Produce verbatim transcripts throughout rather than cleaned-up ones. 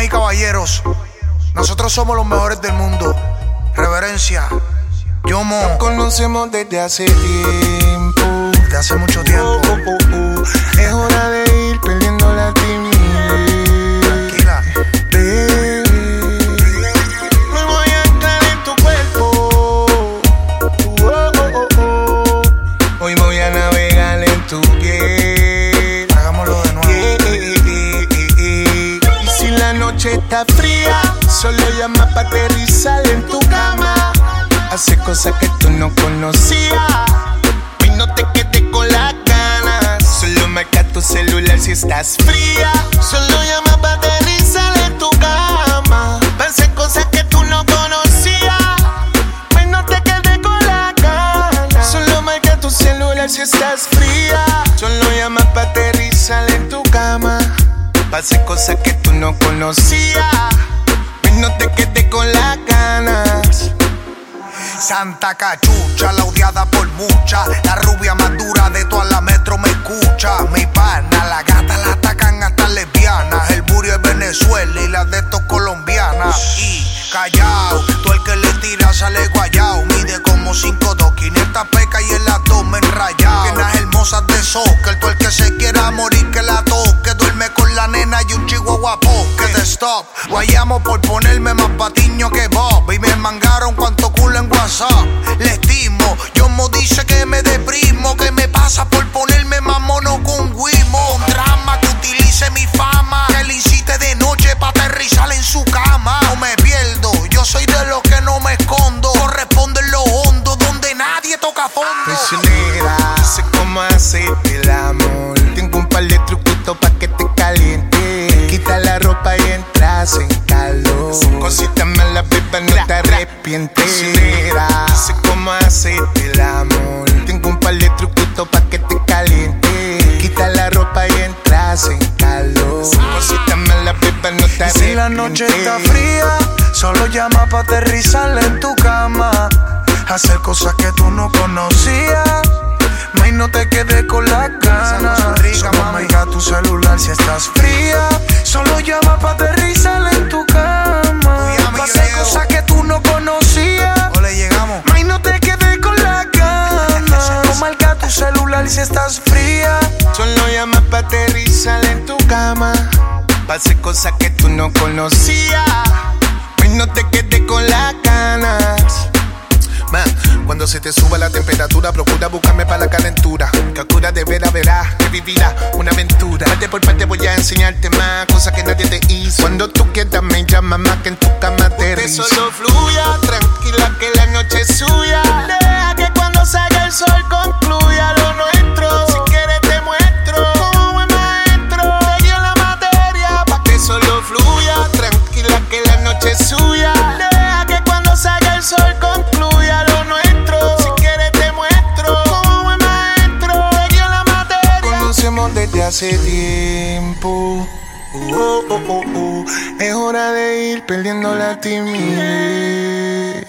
y caballeros, nosotros somos los mejores del mundo. Reverencia, Yomo. Nos conocemos desde hace tiempo. Desde hace mucho tiempo. Oh, oh, oh, oh. Es hora de ir perdiendo la timidez. Tranquila. Me voy a entrar en tu cuerpo. Oh, oh, oh, oh. Hoy voy a navegar en tu piel. Hagámoslo de nuevo. Yeah, yeah, yeah, yeah. Y si la noche está fría, solo llama pa' aterrizar en tu cama. Hace cosas que tú no conocías. Y no te quedes con las ganas. Solo marca tu celular si estás fría. Solo llama pa' aterrizar en tu cama. Pa' hacer cosas que tú no conocías. Y no te quedes con las ganas. Solo marca tu celular si estás fría. Solo llama pa' aterrizar en tu cama. Pa' hacer cosas que tú no conocías. Y no te quedes con las ganas. Santa Cachucha, la odiada por muchas. La rubia más dura de toda la metro me escucha. Mi pana, la gata la atacan hasta lesbianas. El burio es Venezuela y las de estos colombianas. Y callao, tú el que le tira sale guayao. Mide como cinco dos, quinientas pecas y el abdomen rayado. Piernas hermosas de soccer, tú el que se quiera morir que la toque. Duerme con la nena y un chihuahua poke. De stop, guayamos por ponerme más patiño que Bob. Y me mangaron cuanto culo en WhatsApp. Le estimo, Yomo dice que me deprimo. Que me pasa por ponerme más mono con Wimo. Un drama que utilice mi fama. Que le incite de noche pa' aterrizar en su cama. No me pierdo, yo soy de los que no me escondo. Corresponde en lo hondo, donde nadie toca fondo. Prisionera, sé cómo hacerte el amor. Tengo un par de truquitos pa' que te caliente. Quita la ropa y entras en calor. Cositas malas, beba, no te arrepientes. Prisionera, sé cómo hacerte el amor. Tengo un par de truquitos pa' que te caliente. Quita la ropa y entras en calor. Cositas malas, beba, no te arrepientes. Si la noche está fría, solo llama pa' aterrizar en tu cama. Hacer cosas que tú no conocías. May, no te quedes con las ganas. Solo marca tu celular si estás fría. Solo llama pa' aterrizar en tu cama. Pa' hacer cosas que tú no conocías. O le llegamos. May, no te quedes con las ganas. Solo marca tu celular si estás fría. Solo llama pa' aterrizar en tu cama. Pa' hacer cosas que tú no conocías. May, no te quedes con las ganas. Man, cuando se te suba la temperatura, procura buscarme para la calentura. Que cura de vera, verás que vivirás una aventura. Parte por parte voy a enseñarte más cosas que nadie te hizo. Cuando tú quieras me llamas más que en tu cama te rizo. Usted solo fluya, tranquila que la noche es suya. Deja que cuando salga el sol concluya lo nuestro. Si quieres te muestro como buen maestro. Te guío la materia pa' que solo fluya, tranquila que la noche es suya. Deja que cuando salga el sol concluya lo nuestro. Si quieres te muestro como buen maestro. Te guío la materia. Conocemos desde hace tiempo. Oh, oh, oh, oh. Es hora de ir perdiendo la timidez.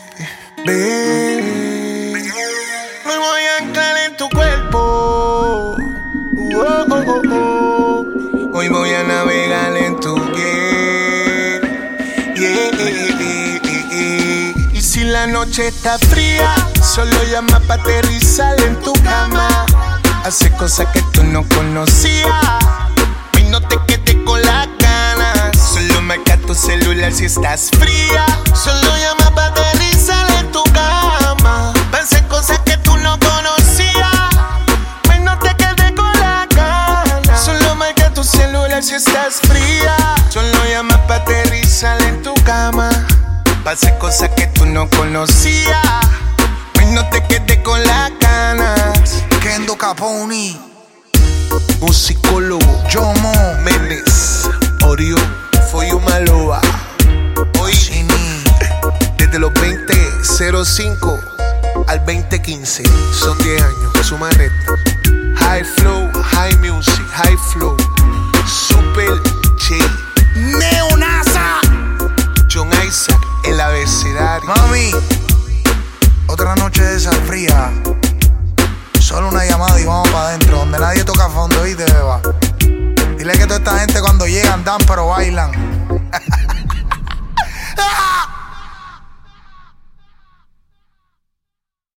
Baby, me voy a anclar en tu cuerpo. Oh, oh, oh, oh. Hoy voy a navegar en tu piel. Yeah, yeah, yeah, yeah, yeah. Y si la noche está fría, solo llama pa' aterrizar en tu cama. Hace cosas que tú no conocías. Y no te quedes con las ganas. Solo marca tu celular si estás fría. Solo llama pa' aterrizar en tu cama. Pa' hacer cosas que tú no conocías. Pues no te quedes con las ganas. Solo marca tu celular si estás fría. Solo llama pa' aterrizar en tu cama. Pa' hacer cosas que tú no conocías. Pues no te quedes con las ganas. Kendo Capone, musicólogo Yomo, Méndez, Orión, Foyo Maloa. Hoy, Cini. desde los veinte cero cinco al veinte quince, son diez años, suma recta. High flow, high music, high flow. Super J, Neonasa, John Isaac, el abecedario. mami, otra noche de esa fría. Solo una llamada y vamos para adentro, donde nadie toca fondo y te beba. Dile que toda esta gente cuando llegan dan pero bailan.